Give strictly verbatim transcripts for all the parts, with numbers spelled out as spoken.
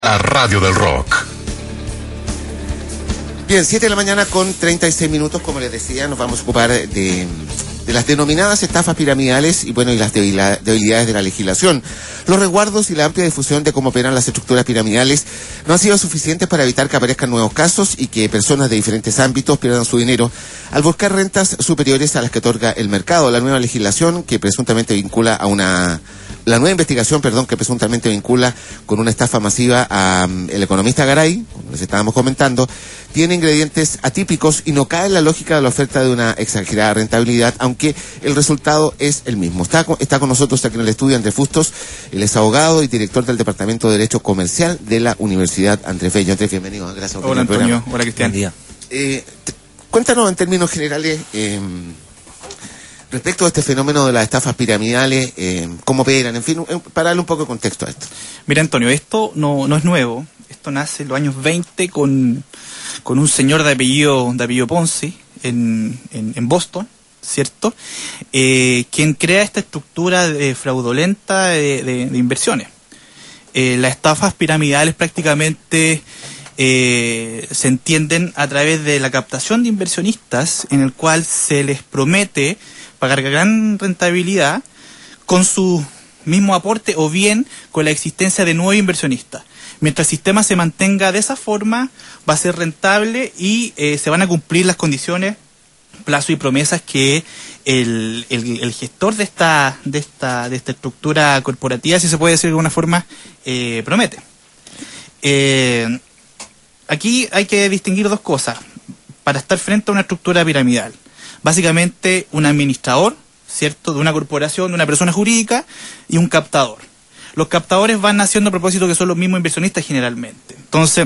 La radio del rock. Bien, siete de la mañana con treinta y seis minutos, como les decía, nos vamos a ocupar de, de las denominadas estafas piramidales y bueno, y las debilidades de la legislación. Los resguardos y la amplia difusión de cómo operan las estructuras piramidales no han sido suficientes para evitar que aparezcan nuevos casos y que personas de diferentes ámbitos pierdan su dinero al buscar rentas superiores a las que otorga el mercado. La nueva legislación que presuntamente vincula a una... La nueva investigación, perdón, que presuntamente vincula con una estafa masiva a um, el economista Garay, como les estábamos comentando, tiene ingredientes atípicos y no cae en la lógica de la oferta de una exagerada rentabilidad, aunque el resultado es el mismo. Está con, está con nosotros aquí en el estudio Andrés Fustos, él es abogado y director del Departamento de Derecho Comercial de la Universidad Andrés Bello. Andrés, bienvenido. Gracias por Hola, Antonio. Programa. Hola, Cristian. Buen día. Eh, te, cuéntanos en términos generales... Eh, respecto a este fenómeno de las estafas piramidales, eh, cómo operan, en fin, para darle un poco de contexto a esto. Mira, Antonio, esto no, no es nuevo. Esto nace en los años veinte con, con un señor de apellido, de apellido Ponzi en, en, en Boston, ¿cierto? Eh, quien crea esta estructura de, fraudulenta de, de, de inversiones. Eh, las estafas piramidales prácticamente eh, se entienden a través de la captación de inversionistas, en el cual se les promete pagar gran rentabilidad con su mismo aporte o bien con la existencia de nuevos inversionistas. Mientras el sistema se mantenga de esa forma, va a ser rentable y eh, se van a cumplir las condiciones, plazos y promesas que el, el, el gestor de esta, de, esta, de esta estructura corporativa, si se puede decir de alguna forma, eh, promete. Eh, aquí hay que distinguir dos cosas para estar frente a una estructura piramidal. Básicamente un administrador, ¿cierto?, de una corporación, de una persona jurídica, y un captador. Los captadores van naciendo a propósito que son los mismos inversionistas generalmente. Entonces,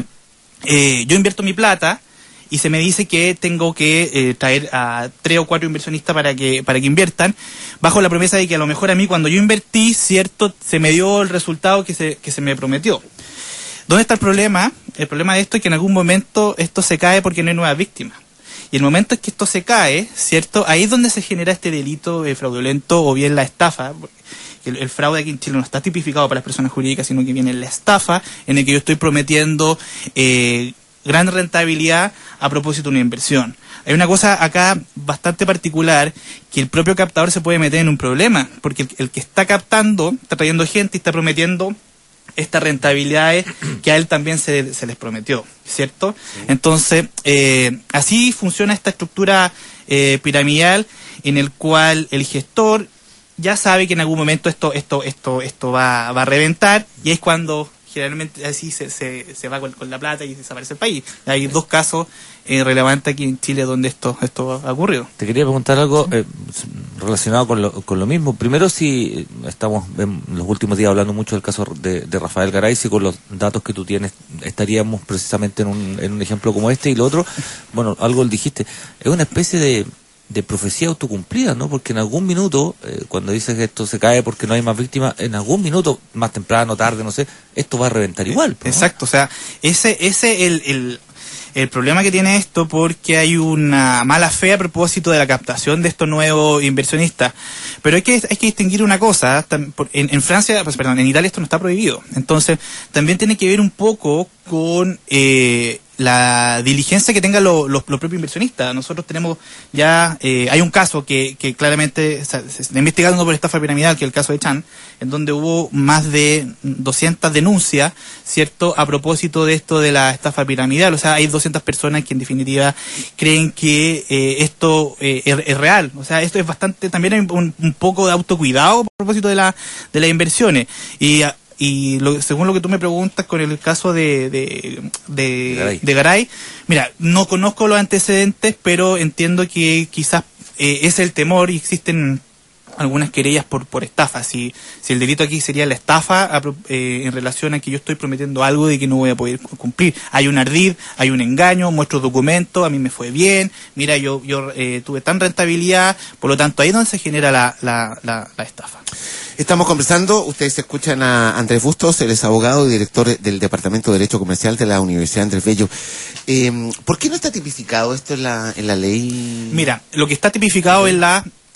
eh, yo invierto mi plata y se me dice que tengo que eh, traer a tres o cuatro inversionistas para que para que inviertan, bajo la promesa de que a lo mejor a mí cuando yo invertí, ¿cierto?, se me dio el resultado que se, que se me prometió. ¿Dónde está el problema? El problema de esto es que en algún momento esto se cae porque no hay nuevas víctimas. Y el momento en que esto se cae, ¿cierto?, ahí es donde se genera este delito eh, fraudulento o bien la estafa. El, el fraude aquí en Chile no está tipificado para las personas jurídicas, sino que viene la estafa, en el que yo estoy prometiendo eh, gran rentabilidad a propósito de una inversión. Hay una cosa acá bastante particular, que el propio captador se puede meter en un problema, porque el, el que está captando, está trayendo gente y está prometiendo estas rentabilidades que a él también se, se les prometió, ¿cierto? Sí. Entonces, eh, así funciona esta estructura eh, piramidal, en el cual el gestor ya sabe que en algún momento esto esto esto esto va, va a reventar, y es cuando generalmente así se, se, se va con, con la plata y desaparece el país. Hay dos casos eh, relevantes aquí en Chile donde esto esto ha ocurrido. Te quería preguntar algo eh, relacionado con lo, con lo mismo. Primero, si estamos en los últimos días hablando mucho del caso de, de Rafael Garay, si con los datos que tú tienes estaríamos precisamente en un, en un ejemplo como este. Y lo otro, bueno, algo dijiste, es una especie de de profecía autocumplida, ¿no? Porque en algún minuto, eh, cuando dices que esto se cae porque no hay más víctimas, en algún minuto, más temprano, tarde, no sé, esto va a reventar igual, ¿no? Exacto, o sea, ese ese el, el el problema que tiene esto, porque hay una mala fe a propósito de la captación de estos nuevos inversionistas. Pero hay que hay que distinguir una cosa, en, en Francia, pues perdón, en Italia esto no está prohibido. Entonces, también tiene que ver un poco con eh, la diligencia que tengan lo, los, los propios inversionistas. Nosotros tenemos ya, eh, hay un caso que, que claramente o sea, se está investigando por estafa piramidal, que es el caso de Chan, en donde hubo más de doscientas denuncias, ¿cierto?, a propósito de esto de la estafa piramidal. O sea, hay doscientas personas que en definitiva creen que eh, esto eh, es, es real. O sea, esto es bastante, también hay un, un poco de autocuidado a propósito de la de las inversiones. Y Y lo, según lo que tú me preguntas con el caso de de, de, Garay. de Garay, mira, no conozco los antecedentes, pero entiendo que quizás eh, es el temor y existen algunas querellas por por estafa. Si, si el delito aquí sería la estafa eh, en relación a que yo estoy prometiendo algo de que no voy a poder cumplir. Hay un ardid, hay un engaño, muestro documentos, a mí me fue bien, mira, yo yo eh, tuve tan rentabilidad, por lo tanto ahí es donde se genera la, la, la, la estafa. Estamos conversando, ustedes escuchan a Andrés Bustos, él es abogado y director del Departamento de Derecho Comercial de la Universidad Andrés Bello. Eh, ¿Por qué no está tipificado esto en la, en la ley? Mira, lo que está tipificado en la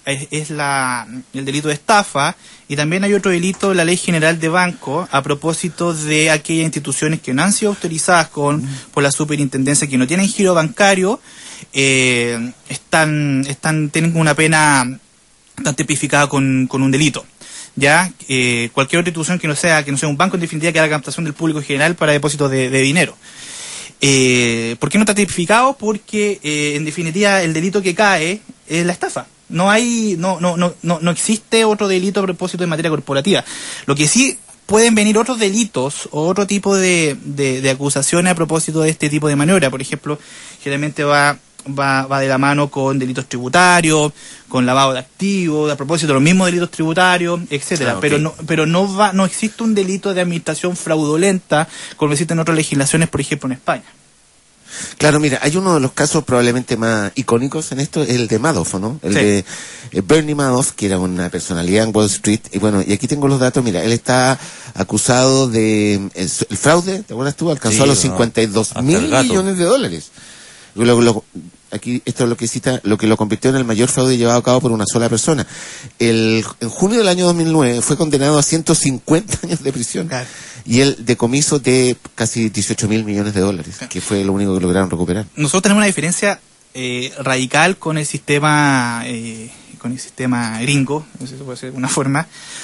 es, es la, el delito de estafa, y también hay otro delito, la Ley General de Banco, a propósito de aquellas instituciones que no han sido autorizadas con, mm. por la superintendencia, que no tienen giro bancario, eh, están, están, tienen una pena, están tipificada con, con un delito. Ya, eh, cualquier otra institución que no sea, que no sea un banco, en definitiva, que haga captación del público general para depósitos de, de dinero. Eh, ¿Por qué no está tipificado? Porque, eh, en definitiva, el delito que cae es la estafa. No hay, no, no, no, no, no existe otro delito a propósito de materia corporativa. Lo que sí pueden venir otros delitos o otro tipo de, de, de acusaciones a propósito de este tipo de maniobra. Por ejemplo, generalmente va Va, va de la mano con delitos tributarios, con lavado de activos, a propósito de los mismos delitos tributarios, etcétera. Ah, okay. Pero no, pero no va, no existe un delito de administración fraudulenta como existen otras legislaciones, por ejemplo en España. Claro, mira, hay uno de los casos probablemente más icónicos en esto, es el de Madoff, ¿no? El sí. de eh, Bernie Madoff, que era una personalidad en Wall Street. Y bueno, y aquí tengo los datos, mira, él está acusado de el, el fraude, ¿te acuerdas tú? Alcanzó sí, a los cincuenta y dos mil millones de dólares. Lo, lo, aquí esto es lo que cita, lo que lo convirtió en el mayor fraude llevado a cabo por una sola persona. El, en junio del año dos mil nueve fue condenado a ciento cincuenta años de prisión, claro. Y el decomiso de casi dieciocho mil millones de dólares, claro. Que fue lo único que lograron recuperar. Nosotros tenemos una diferencia eh, radical con el sistema eh, con el sistema gringo, no sé si puede ser una forma,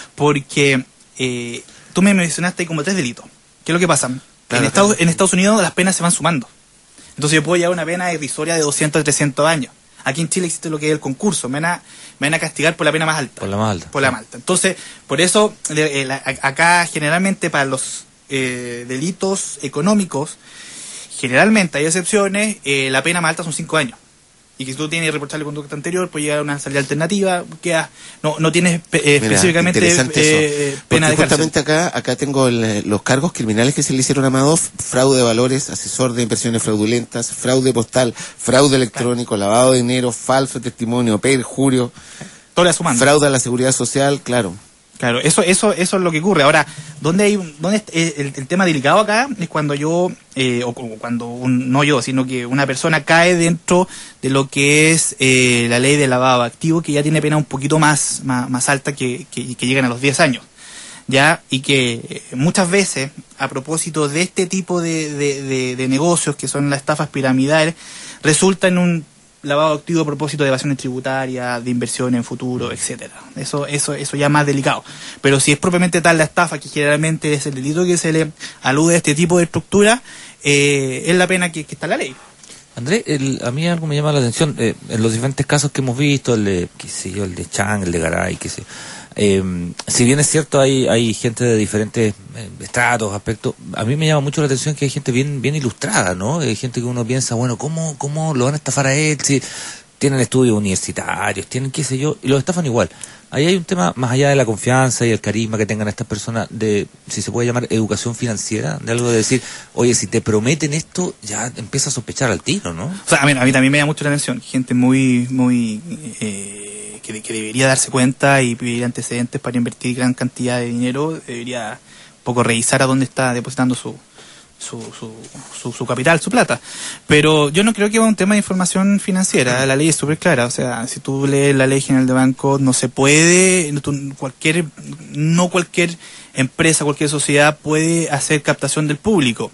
porque eh, tú me mencionaste como tres delitos. ¿Qué es lo que pasa? Claro, en, Estados, en Estados Unidos las penas se van sumando. Entonces yo puedo llevar una pena irrisoria de doscientos, trescientos años. Aquí en Chile existe lo que es el concurso. Me van a, me van a castigar por la pena más alta. Por la más alta. Por la más alta. Entonces, por eso, eh, la, acá generalmente para los eh, delitos económicos, generalmente hay excepciones, eh, la pena más alta son cinco años. Y que si tú tienes irreprochable conducta anterior, puede llegar a una salida alternativa, queda, no, no tienes eh, Mira, específicamente eh, pena de cárcel. Justamente acá, acá tengo el, los cargos criminales que se le hicieron a Madoff: fraude de valores, asesor de inversiones fraudulentas, fraude postal, fraude electrónico, claro. Lavado de dinero, falso testimonio, perjurio, todo sumando. Fraude a la seguridad social, claro. Claro, eso eso eso es lo que ocurre. Ahora, ¿dónde hay dónde el, el tema delicado acá es cuando yo eh, o, o cuando un, no yo, sino que una persona cae dentro de lo que es eh, la ley de lavado activo, que ya tiene pena un poquito más más, más alta, que, que que llegan a los diez años. Ya, y que muchas veces, a propósito de este tipo de, de, de, de negocios, que son las estafas piramidales, resulta en un lavado activo a propósito de evasiones tributarias, de inversión en futuro, etcétera. Eso, eso, eso ya es más delicado. Pero si es propiamente tal la estafa, que generalmente es el delito que se le alude a este tipo de estructura, eh, es la pena que, que está en la ley. Andrés, el, a mí algo me llama la atención, eh, en los diferentes casos que hemos visto, el de, qué sé yo, el de Chang, el de Garay, qué sé yo. Eh, si bien es cierto, hay hay gente de diferentes eh, estratos, aspectos, a mí me llama mucho la atención que hay gente bien bien ilustrada, ¿no? Hay gente que uno piensa, bueno, ¿cómo cómo lo van a estafar a él? Si tienen estudios universitarios, tienen qué sé yo, y los estafan igual. Ahí hay un tema, más allá de la confianza y el carisma que tengan estas personas, de, si se puede llamar educación financiera, de algo de decir, oye, si te prometen esto, ya empieza a sospechar al tiro, ¿no? O sea, a mí, a mí también me llama mucho la atención, gente muy, muy... Eh... Que, que debería darse cuenta y pedir antecedentes para invertir gran cantidad de dinero, debería un poco revisar a dónde está depositando su su, su, su, su capital, su plata. Pero yo no creo que sea un tema de información financiera, la ley es súper clara, o sea, si tú lees la Ley General de Banco, no se puede, cualquier no cualquier empresa, cualquier sociedad puede hacer captación del público.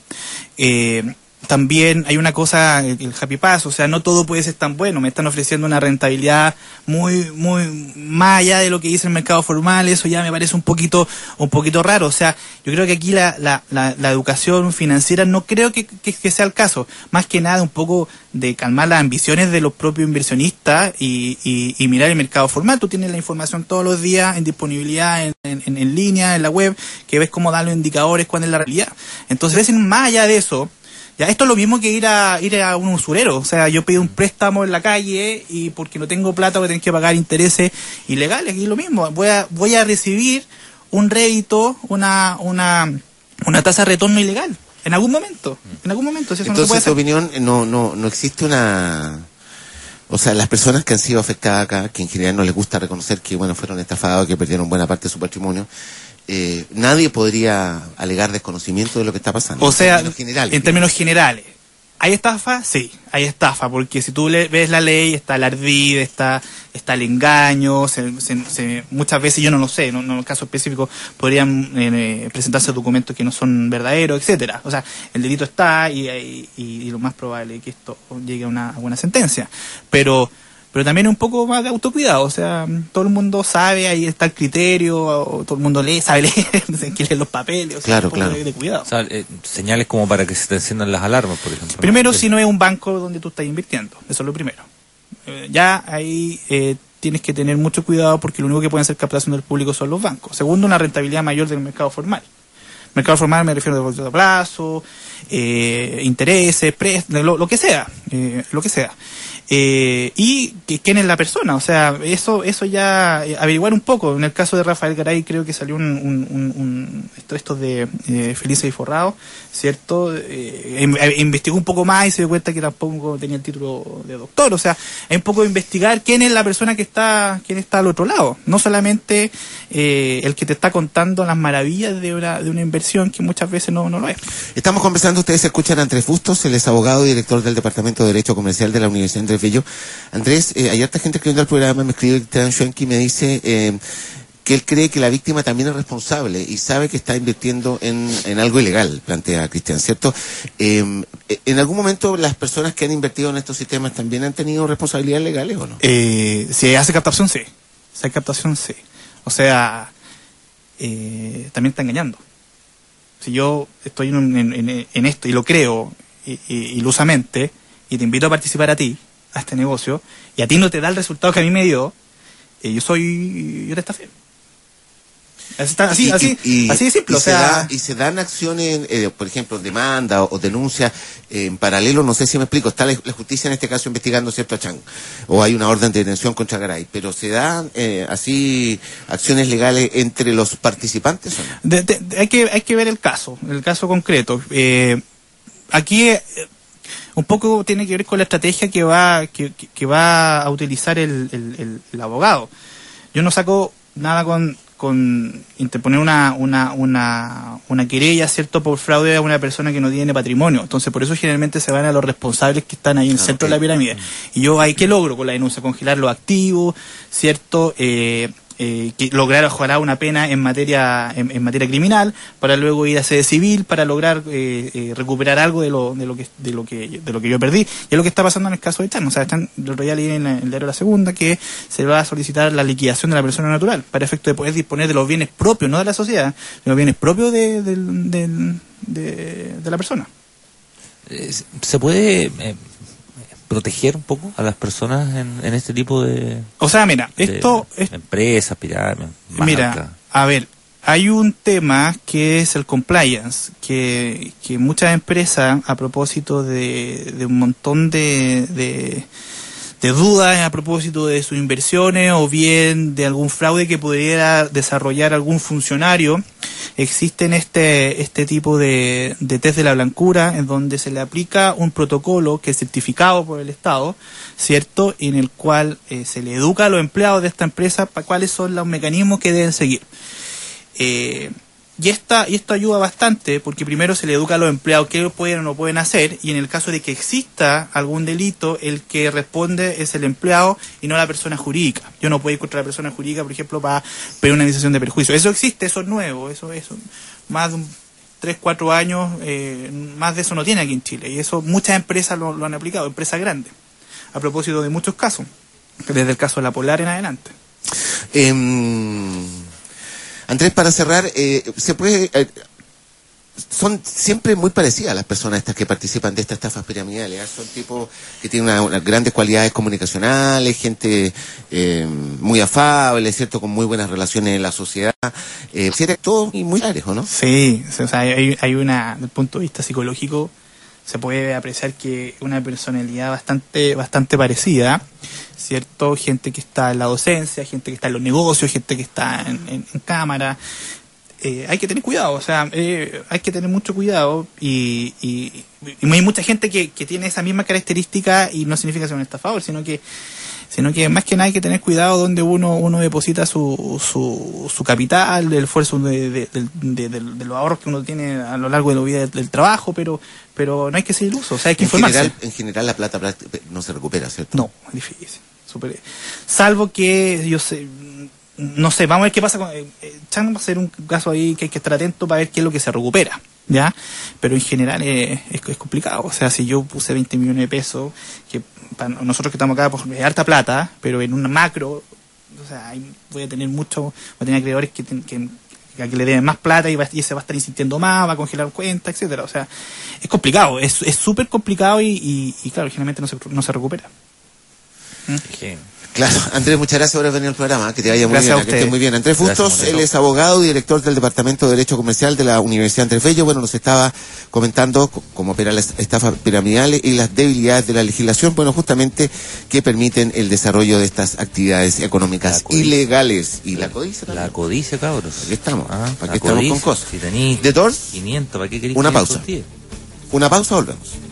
Eh, También hay una cosa, el Happy Pass, o sea, no todo puede ser tan bueno. Me están ofreciendo una rentabilidad muy, muy más allá de lo que dice el mercado formal. Eso ya me parece un poquito, un poquito raro. O sea, yo creo que aquí la, la, la, la educación financiera no creo que, que, que sea el caso. Más que nada un poco de calmar las ambiciones de los propios inversionistas y, y, y mirar el mercado formal. Tú tienes la información todos los días en disponibilidad en, en, en línea, en la web, que ves cómo dan los indicadores, cuál es la realidad. Entonces, ves, más allá de eso, ya, esto es lo mismo que ir a ir a un usurero. O sea, yo pido un préstamo en la calle y porque no tengo plata voy a tener que pagar intereses ilegales. Y lo mismo, voy a voy a recibir un rédito, una una una tasa de retorno ilegal en algún momento. En algún momento. Si eso Entonces, no se puede tu opinión, no no no existe una... O sea, las personas que han sido afectadas acá, que en general no les gusta reconocer que bueno fueron estafados, que perdieron buena parte de su patrimonio, Eh, nadie podría alegar desconocimiento de lo que está pasando. O sea, en términos generales. En términos generales. ¿Hay estafa? Sí, hay estafa, porque si tú le ves la ley, está el ardid, está, está el engaño, se, se, se, muchas veces, yo no lo sé, no, no en el caso específico, podrían eh, presentarse documentos que no son verdaderos, etcétera. O sea, el delito está y, y, y lo más probable es que esto llegue a una, a buena sentencia. Pero... pero también un poco más de autocuidado, o sea, todo el mundo sabe, ahí está el criterio, todo el mundo lee, sabe leer, que lee los papeles, o sea, claro, un poco claro. de, de cuidado. O sea, eh, señales como para que se te enciendan las alarmas, por ejemplo. Primero, ¿no? si no es un banco donde tú estás invirtiendo, eso es lo primero. Eh, ya ahí eh, tienes que tener mucho cuidado porque lo único que pueden hacer captación del público son los bancos. Segundo, una rentabilidad mayor del mercado formal. Mercado formal me refiero a depósitos a plazo, eh, intereses, préstamos, lo, lo que sea, eh, lo que sea. Eh, y que, quién es la persona, o sea, eso eso ya eh, averiguar un poco. En el caso de Rafael Garay creo que salió un, un, un, un esto, esto de eh, Felices y Forrados, ¿cierto? Eh, eh, investigó un poco más y se dio cuenta que tampoco tenía el título de doctor, o sea, hay un poco de investigar quién es la persona que está, quién está al otro lado, no solamente eh, el que te está contando las maravillas de una, de una inversión que muchas veces no, no lo es. Estamos conversando, ustedes escuchan a Andrés Bustos, él es abogado y director del Departamento de Derecho Comercial de la Universidad Andrés Bello. Andrés, eh, hay harta gente escribiendo al programa, me escribe Cristian Schwenke y me dice eh, que él cree que la víctima también es responsable y sabe que está invirtiendo en, en algo ilegal, plantea Cristian, ¿cierto? Eh, ¿En algún momento las personas que han invertido en estos sistemas también han tenido responsabilidades legales o no? Eh, si hace captación, sí. Si hay captación, sí. O sea, eh, también está engañando. Si yo estoy en, en, en esto y lo creo y, y, ilusamente y te invito a participar a ti, a este negocio, y a ti no te da el resultado que a mí me dio, eh, yo soy... yo te estafé. Así, así, y, así, y, así de simple, y o sea... Se da, y se dan acciones, eh, por ejemplo, demanda o, o denuncia eh, en paralelo, no sé si me explico, está la, la justicia en este caso investigando, ¿cierto?, a Chang, o hay una orden de detención contra Garay, pero ¿se dan eh, así acciones legales entre los participantes o no? De, de, de, hay, que, hay que ver el caso, el caso concreto. Eh, aquí... Eh, un poco tiene que ver con la estrategia que va que, que va a utilizar el, el, el, el abogado. Yo no saco nada con, con interponer una, una, una, una querella, ¿cierto?, por fraude a una persona que no tiene patrimonio. Entonces, por eso generalmente se van a los responsables que están ahí en el centro de la pirámide. Y yo ahí, ¿qué logro con la denuncia? Congelar los activos, ¿cierto?, eh, Eh, que lograr ojalá una pena en materia en, en materia criminal para luego ir a sede civil para lograr eh, eh, recuperar algo de lo de lo que de lo que de lo que yo perdí. Y es lo que está pasando en el caso de Chan. O sea, están, lo ya leí en el diario La Segunda que se va a solicitar la liquidación de la persona natural para efecto de poder disponer de los bienes propios, no de la sociedad, de los bienes propios de, de, de, de, de la persona. ¿Se puede eh, proteger un poco a las personas en, en este tipo de... O sea, mira, esto... Es, empresas, pirámides, mira, a ver, hay un tema que es el compliance, que, que muchas empresas, a propósito de, de un montón de, de, de dudas a propósito de sus inversiones o bien de algún fraude que pudiera desarrollar algún funcionario, existen este este tipo de, de test de la blancura en donde se le aplica un protocolo que es certificado por el Estado, ¿cierto?, en el cual eh, se le educa a los empleados de esta empresa para cuáles son los mecanismos que deben seguir. Eh, y, esta, y esto ayuda bastante porque primero se le educa a los empleados qué pueden o no pueden hacer, y en el caso de que exista algún delito, el que responde es el empleado y no la persona jurídica. Yo no puedo ir contra la persona jurídica, por ejemplo, para pedir una indemnización de perjuicio. Eso existe, eso es nuevo, eso es más de un tres, cuatro años, eh, más de eso no tiene aquí en Chile, y eso muchas empresas lo, lo han aplicado, empresas grandes, a propósito de muchos casos, desde el caso de la Polar en adelante. Eh... Andrés, para cerrar, eh, se puede, eh, son siempre muy parecidas las personas estas que participan de estas estafas piramidales, ¿eh? Son tipos que tienen una, unas grandes cualidades comunicacionales, gente eh, muy afable, ¿cierto?, con muy buenas relaciones en la sociedad, eh, todo muy claro, ¿no? Sí, o sea, hay, hay una, desde el punto de vista psicológico, se puede apreciar que una personalidad bastante bastante parecida, ¿cierto? Gente que está en la docencia, gente que está en los negocios, gente que está en, en, en cámara. eh, hay que tener cuidado, o sea, eh, hay que tener mucho cuidado y, y, y hay mucha gente que, que tiene esa misma característica y no significa ser un estafador, sino que sino que más que nada hay que tener cuidado donde uno uno deposita su su, su capital, el esfuerzo de, de, de, de, de, de los ahorros que uno tiene a lo largo de la vida del, del trabajo, pero pero no hay que ser iluso, o sea, hay que en informarse. General, en general la plata no se recupera, ¿cierto? No, es difícil, super, salvo que yo sé, no sé, vamos a ver qué pasa con eh, Chan, va a ser un caso ahí que hay que estar atento para ver qué es lo que se recupera, ¿ya? Pero en general eh, es, es complicado, o sea, si yo puse veinte millones de pesos, que para nosotros que estamos acá, pues es harta plata, pero en un macro, o sea, hay, voy a tener mucho, voy a tener acreedores que, que, que, que le deben más plata y, va, y se va a estar insistiendo más, va a congelar cuentas, etcétera, o sea, es complicado, es súper complicado y, y, y claro, generalmente no se, no se recupera. ¿Mm? Sí. Claro, Andrés, muchas gracias por haber venido al programa, que te vaya muy Gracias bien, que estés muy bien. Andrés Bustos, Gracias, él es abogado y director del Departamento de Derecho Comercial de la Universidad Andrés Bello. Bueno, nos estaba comentando cómo opera la estafa piramidal y las debilidades de la legislación, bueno, justamente que permiten el desarrollo de estas actividades económicas ilegales. Y la codicia también. La codicia, cabros. Aquí estamos, Ah, aquí estamos con cosas. Si tenéis De Tors, quinientos, ¿para qué queréis una quinientos pausa. días? Una pausa, volvemos.